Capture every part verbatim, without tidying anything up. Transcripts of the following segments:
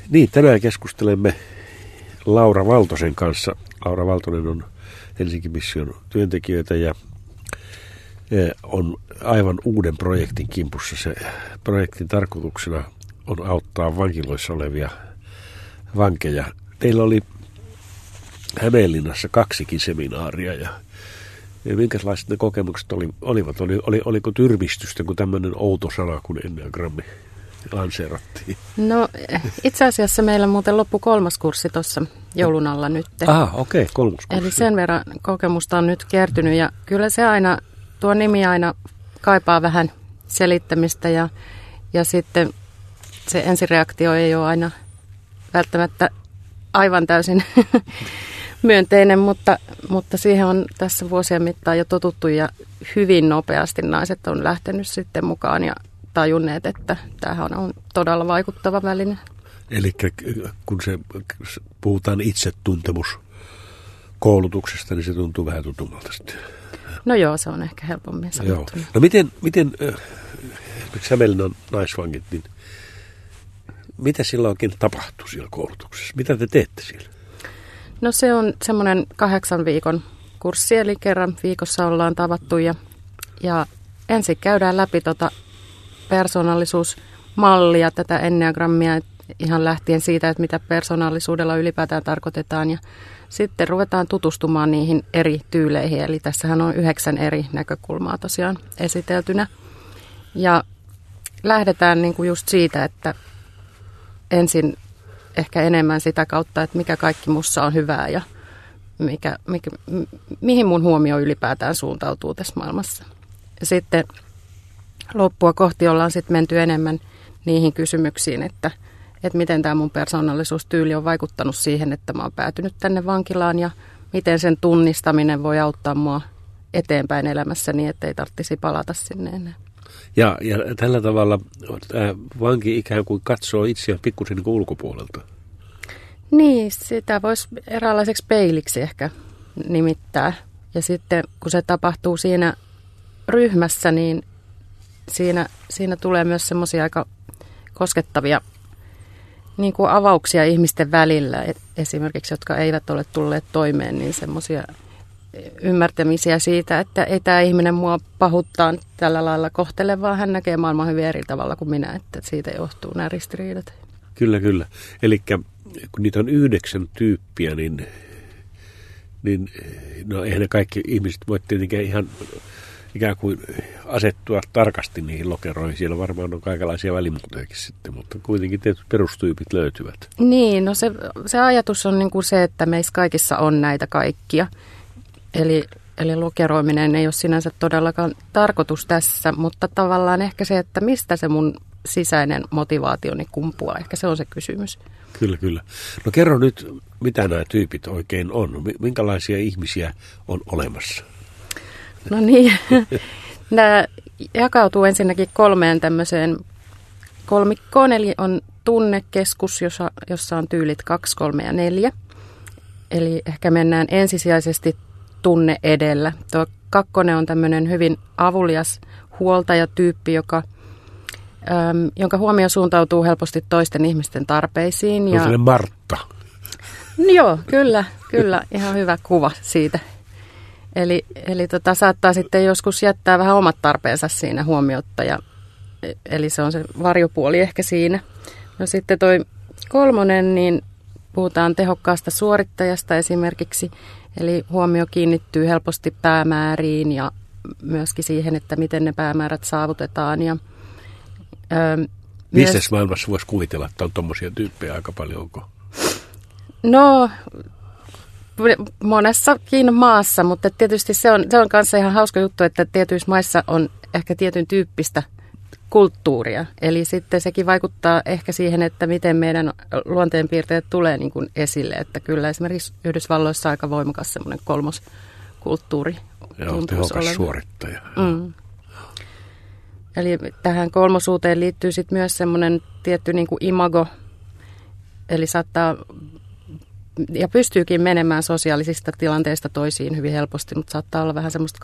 Niin, tänään keskustelemme Laura Valtosen kanssa. Laura Valtonen on Helsingin Mission työntekijöitä ja on aivan uuden projektin kimpussa. Se projektin tarkoituksena on auttaa vankiloissa olevia vankeja. Teillä oli Hämeenlinnassa kaksikin seminaaria ja minkälaiset ne kokemukset oli, olivat? Oli, oli, oliko tyrmistystä, kun tämmöinen outo sana kuin enneagrammi lanseerattiin? No itse asiassa meillä muuten loppu kolmas kurssi tuossa joulun alla nyt. Ah, okei, okay, kolmas kurssi. Eli sen verran kokemusta on nyt kertynyt ja kyllä se aina, tuo nimi aina kaipaa vähän selittämistä ja, ja sitten se ensireaktio ei ole aina välttämättä aivan täysin myönteinen, mutta, mutta siihen on tässä vuosien mittaan jo totuttu ja hyvin nopeasti naiset on lähtenyt sitten mukaan ja tajunneet, että tämähän on todella vaikuttava väline. Eli kun se puhutaan itsetuntemuskoulutuksesta, niin se tuntuu vähän tutummalta sitten. No joo, se on ehkä helpommin sanottu. Joo. No miten, miten esimerkiksi Hämeenlinnan naisvangit, niin mitä sillä oikein tapahtuu siellä koulutuksessa? Mitä te teette siellä? No se on semmoinen kahdeksan viikon kurssi, eli kerran viikossa ollaan tavattu ja, ja ensin käydään läpi tota persoonallisuusmallia, tätä enneagrammia, ihan lähtien siitä, että mitä persoonallisuudella ylipäätään tarkoitetaan ja sitten ruvetaan tutustumaan niihin eri tyyleihin, eli tässähän on yhdeksän eri näkökulmaa tosiaan esiteltynä ja lähdetään niinku just siitä, että ensin ehkä enemmän sitä kautta, että mikä kaikki mussa on hyvää ja mikä, mikä, mihin mun huomio ylipäätään suuntautuu tässä maailmassa. Ja sitten loppua kohti ollaan sitten menty enemmän niihin kysymyksiin, että, että miten tämä mun persoonallisuustyyli on vaikuttanut siihen, että mä oon päätynyt tänne vankilaan ja miten sen tunnistaminen voi auttaa mua eteenpäin elämässä niin, ettei tarvitsisi palata sinne enää. Ja, ja tällä tavalla vanki ikään kuin katsoo itseään pikkusen niin ulkopuolelta. Niin, sitä voisi eräänlaiseksi peiliksi ehkä nimittää. Ja sitten kun se tapahtuu siinä ryhmässä, niin siinä, siinä tulee myös semmoisia aika koskettavia niin kuin avauksia ihmisten välillä. Et esimerkiksi, jotka eivät ole tulleet toimeen, niin semmoisia ymmärtämisiä siitä, että ei tämä ihminen mua pahuttaa tällä lailla kohtele, vaan hän näkee maailman hyvin eri tavalla kuin minä, että siitä johtuu nämä ristiriidat. Kyllä, kyllä. Eli kun niitä on yhdeksän tyyppiä, niin, niin no eihän ne kaikki ihmiset voi tietenkin ihan ikään kuin asettua tarkasti niihin lokeroihin. Siellä varmaan on kaikenlaisia välimuotojakin sitten, mutta kuitenkin tietyt perustyypit löytyvät. Niin, no se, se ajatus on niin kuin se, että meissä kaikissa on näitä kaikkia. Eli, eli lokeroiminen ei ole sinänsä todellakaan tarkoitus tässä, mutta tavallaan ehkä se, että mistä se mun sisäinen motivaationi kumpuaa, ehkä se on se kysymys. Kyllä, kyllä. No kerro nyt, mitä nämä tyypit oikein on, minkälaisia ihmisiä on olemassa? No niin, nämä jakautuu ensinnäkin kolmeen tämmöiseen kolmikkoon, eli on tunnekeskus, jossa, jossa on tyylit kaksi, kolme ja neljä. Eli ehkä mennään ensisijaisesti tunne edellä. Tuo kakkonen on tämmöinen hyvin avulias huoltajatyyppi, joka, äm, jonka huomio suuntautuu helposti toisten ihmisten tarpeisiin. On sellainen Martta. No joo, kyllä, kyllä. Ihan hyvä kuva siitä. Eli, eli tota, saattaa sitten joskus jättää vähän omat tarpeensa siinä huomiotta. Ja, eli se on se varjopuoli ehkä siinä. No sitten toi kolmonen, niin puhutaan tehokkaasta suorittajasta esimerkiksi. Eli huomio kiinnittyy helposti päämääriin ja myöskin siihen, että miten ne päämäärät saavutetaan. Ja, ö, Bisnesmaailmassa voisi kuvitella, että on tuommoisia tyyppejä aika paljon, onko? No, monessakin maassa, mutta tietysti se on, se on kanssa ihan hauska juttu, että tietyissä maissa on ehkä tietyn tyyppistä kulttuuria. Eli sitten sekin vaikuttaa ehkä siihen, että miten meidän luonteenpiirteet tulee niin kuin esille. Että kyllä esimerkiksi Yhdysvalloissa aika voimakas semmoinen kolmoskulttuuri. Joo, tehokas suorittaja. Mm. Eli tähän kolmosuuteen liittyy sitten myös semmoinen tietty niin kuin imago. Eli saattaa ja pystyykin menemään sosiaalisista tilanteista toisiin hyvin helposti, mutta saattaa olla vähän semmoista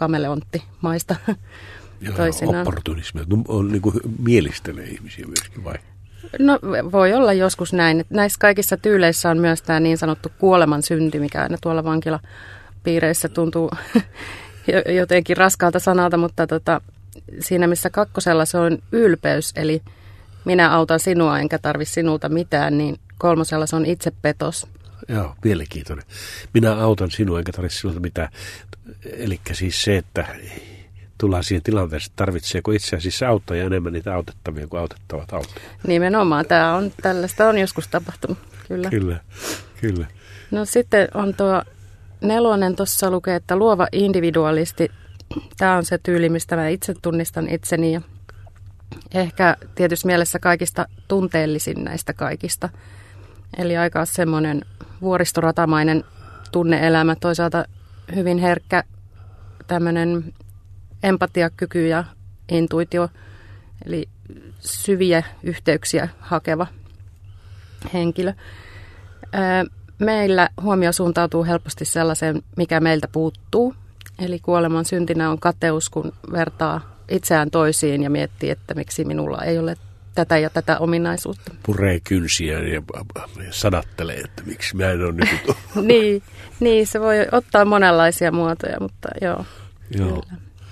kameleonttimaista. Joo, opportunismia. On niin kuin mielistelee ihmisiä myöskin vai? No voi olla joskus näin. Että näissä kaikissa tyyleissä on myös tämä niin sanottu kuoleman synti, mikä aina tuolla vankilapiireissä tuntuu jotenkin raskaalta sanalta, mutta tota, siinä missä kakkosella se on ylpeys, eli minä autan sinua enkä tarvi sinulta mitään, niin kolmosella se on itsepetos. Joo, mielenkiintoinen. Minä autan sinua enkä tarvitse sinulta mitään. Eli siis se, että tullaan siihen tilanteeseen, että tarvitseeko itse asiassa auttajia enemmän niitä autettavia kuin autettavat auttajat. Nimenomaan. Tämä on, tällaista on joskus tapahtunut, kyllä. Kyllä, kyllä. No sitten on tuo nelonen, tuossa lukee, että luova individualisti. Tämä on se tyyli, mistä mä itse tunnistan itseni ja ehkä tietysti mielessä kaikista tunteellisin näistä kaikista. Eli aika semmoinen vuoristoratamainen tunne-elämä, toisaalta hyvin herkkä tämmöinen empatiakyky ja intuitio, eli syviä yhteyksiä hakeva henkilö. Meillä huomio suuntautuu helposti sellaiseen, mikä meiltä puuttuu. Eli kuoleman syntinä on kateus, kun vertaa itseään toisiin ja miettii, että miksi minulla ei ole tätä ja tätä ominaisuutta. Puree kynsiä ja sadattelee, että miksi mä en ole nyt. niin, niin, se voi ottaa monenlaisia muotoja, mutta joo. joo.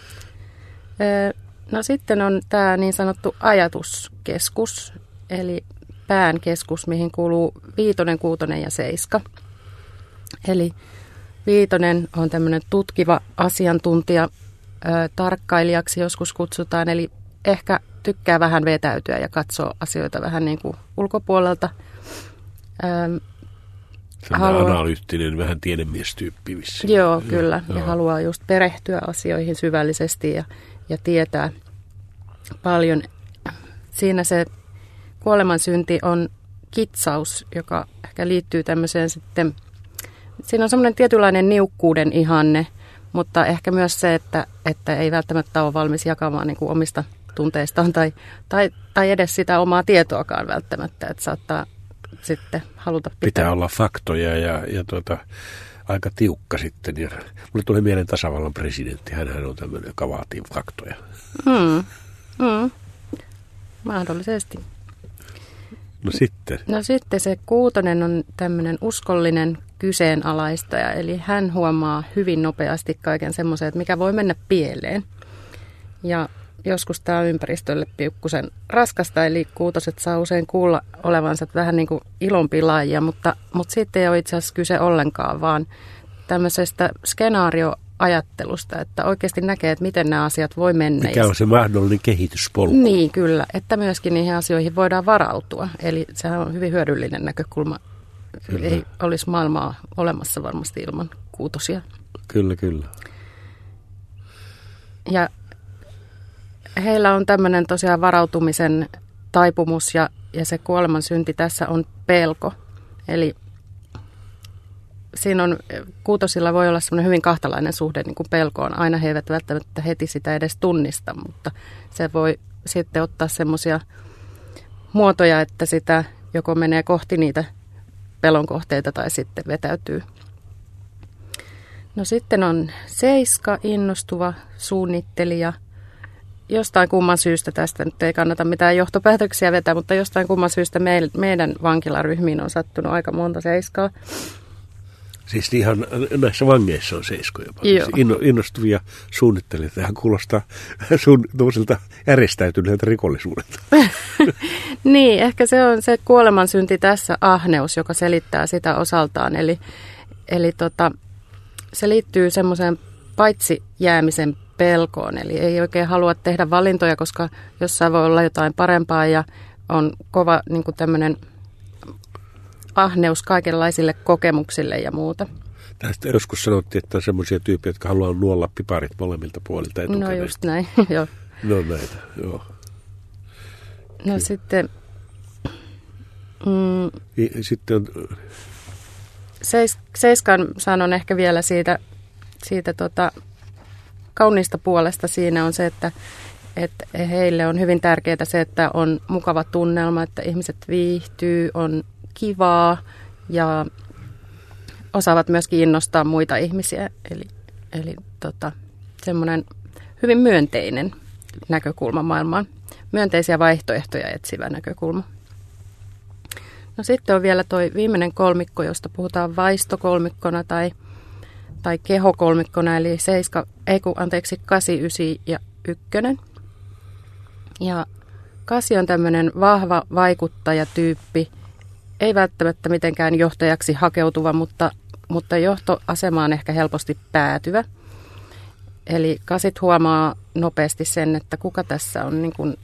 No sitten on tämä niin sanottu ajatuskeskus, eli pään keskus, mihin kuuluu viitonen, kuutonen ja seiska. Eli viitonen on tämmöinen tutkiva asiantuntija, ö, tarkkailijaksi joskus kutsutaan, eli ehkä tykkää vähän vetäytyä ja katsoa asioita vähän niin kuin ulkopuolelta. Ö, haluaa, analyyttinen, vähän tiedemiestyyppi vissiin. Joo, joo, kyllä. Joo. Ja haluaa just perehtyä asioihin syvällisesti ja, ja tietää paljon. Siinä se kuolemansynti on kitsaus, joka ehkä liittyy tämmöiseen sitten. Siinä on semmoinen tietynlainen niukkuuden ihanne, mutta ehkä myös se, että, että ei välttämättä ole valmis jakamaan niin kuin omista tunteistaan tai, tai, tai edes sitä omaa tietoakaan välttämättä, että saattaa sitten haluta pitää. Pitää olla faktoja ja, ja tuota, aika tiukka sitten. Ja mulle tuli mieleen tasavallan presidentti, hänhän on tämmöinen, joka vaatii faktoja. Hmm. Hmm. Mahdollisesti. No sitten. No sitten se kuutonen on tämmöinen uskollinen kyseenalaistaja, eli hän huomaa hyvin nopeasti kaiken semmoisen, että mikä voi mennä pieleen. Ja joskus tämä on ympäristölle piukkusen raskasta, eli kuutoset saa usein kuulla olevansa vähän niin kuin ilonpilaajia, mutta, mutta siitä ei ole itse asiassa kyse ollenkaan, vaan tämmöisestä skenaarioajattelusta, että oikeasti näkee, että miten nämä asiat voi mennä. Mikä on se mahdollinen kehityspolku? Niin, kyllä, että myöskin niihin asioihin voidaan varautua, eli sehän on hyvin hyödyllinen näkökulma. Kyllä. Ei olisi maailmaa olemassa varmasti ilman kuutosia. Kyllä, kyllä. Ja heillä on tämmöinen tosiaan varautumisen taipumus ja, ja se kuoleman synti tässä on pelko. Eli siinä on, kuutosilla voi olla semmoinen hyvin kahtalainen suhde niin kuin pelkoon. Aina he eivät välttämättä heti sitä edes tunnista, mutta se voi sitten ottaa semmoisia muotoja, että sitä joko menee kohti niitä pelon kohteita tai sitten vetäytyy. No sitten on seiska, innostuva suunnittelija. Jostain kumman syystä, tästä nyt ei kannata mitään johtopäätöksiä vetää, mutta jostain kumman syystä meil, meidän vankilaryhmiin on sattunut aika monta seiskaa. Siis ihan näissä vangeissa on seiskoja paljon. Innostuvia suunnittelijat. Tähän kuulostaa sun järjestäytyneeltä rikollisuudelta. Niin, ehkä se on se kuolemansynti tässä, ahneus, joka selittää sitä osaltaan. Eli, eli tota, se liittyy semmoiseen paitsi jäämisen pelkoon. Eli ei oikein halua tehdä valintoja, koska jossain voi olla jotain parempaa ja on kova niin kuin tämmöinen ahneus kaikenlaisille kokemuksille ja muuta. Tästä joskus sanottiin, että on semmoisia tyyppejä, jotka haluaa nuolla piparit molemmilta puolilta etukäteen. No just näin, joo. No näitä, joo. No Kyllä. sitten... Mm, sitten on... Seis, seiskan sanon ehkä vielä siitä, siitä tota, kauniista puolesta siinä on se, että, että heille on hyvin tärkeää se, että on mukava tunnelma, että ihmiset viihtyy, on kivaa ja osaavat myöskin innostaa muita ihmisiä. Eli, eli tota, semmoinen hyvin myönteinen näkökulma maailmaan. Myönteisiä vaihtoehtoja etsivä näkökulma. No sitten on vielä toi viimeinen kolmikko, josta puhutaan vaistokolmikkona tai, tai kehokolmikkona, eli seiska, ei kun, anteeksi, kasi, ysi ja ykkönen. Ja kasi on tämmöinen vahva vaikuttajatyyppi, ei välttämättä mitenkään johtajaksi hakeutuva, mutta, mutta johtoasemaan ehkä helposti päätyvä. Eli kasit huomaa nopeasti sen, että kuka tässä on niin kuin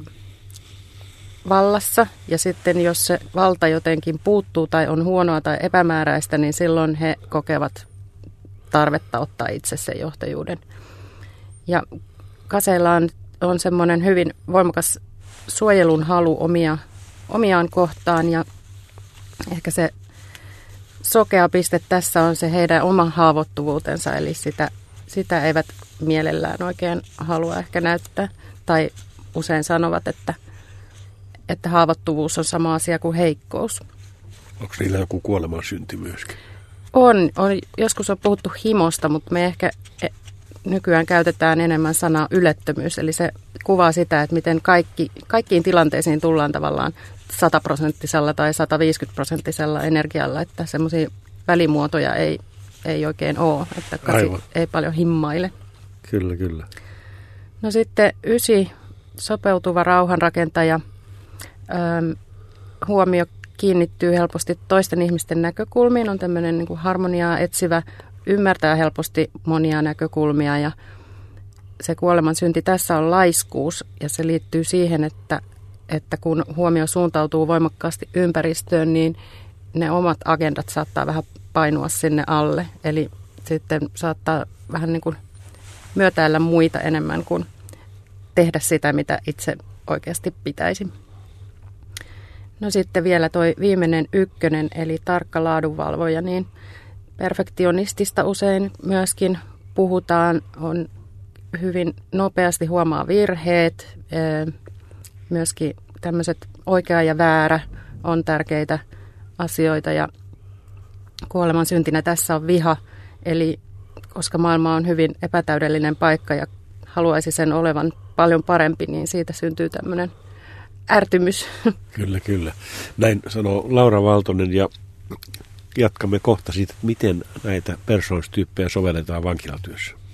vallassa. Ja sitten jos se valta jotenkin puuttuu tai on huonoa tai epämääräistä, niin silloin he kokevat tarvetta ottaa itse sen johtajuuden. Ja kaseilla on, on semmoinen hyvin voimakas suojelun halu omia, omiaan kohtaan. Ja ehkä se sokea piste tässä on se heidän oma haavoittuvuutensa, eli sitä, sitä eivät mielellään oikein halua ehkä näyttää. Tai usein sanovat, että, että haavoittuvuus on sama asia kuin heikkous. Onko niillä joku kuoleman synti myöskin? On, on. Joskus on puhuttu himosta, mutta me ehkä nykyään käytetään enemmän sanaa ylettömyys. Eli se kuvaa sitä, että miten kaikki, kaikkiin tilanteisiin tullaan tavallaan sataprosenttisella tai sataviisikymmentä-prosenttisella energialla, että semmoisia välimuotoja ei, ei oikein ole, että kasi Aivan. ei paljon himmaile. Kyllä, kyllä. No sitten ysi, sopeutuva rauhanrakentaja, ähm, huomio kiinnittyy helposti toisten ihmisten näkökulmiin, on tämmöinen niin kuin harmoniaa etsivä, ymmärtää helposti monia näkökulmia ja se kuoleman synti tässä on laiskuus ja se liittyy siihen, että, että kun huomio suuntautuu voimakkaasti ympäristöön, niin ne omat agendat saattaa vähän painua sinne alle. Eli sitten saattaa vähän niin kuin myötäillä muita enemmän kuin tehdä sitä, mitä itse oikeasti pitäisi. No sitten vielä toi viimeinen ykkönen, eli tarkka laadunvalvoja, niin perfektionistista usein myöskin puhutaan, on hyvin nopeasti huomaa virheet, myöskin tämmöiset oikea ja väärä on tärkeitä asioita ja kuoleman syntinä tässä on viha, eli koska maailma on hyvin epätäydellinen paikka ja haluaisi sen olevan paljon parempi, niin siitä syntyy tämmöinen ärtymys. Kyllä, kyllä. Näin sanoo Laura Valtonen ja jatkamme kohta siitä, miten näitä persoonallistyyppejä sovelletaan vankilatyössä.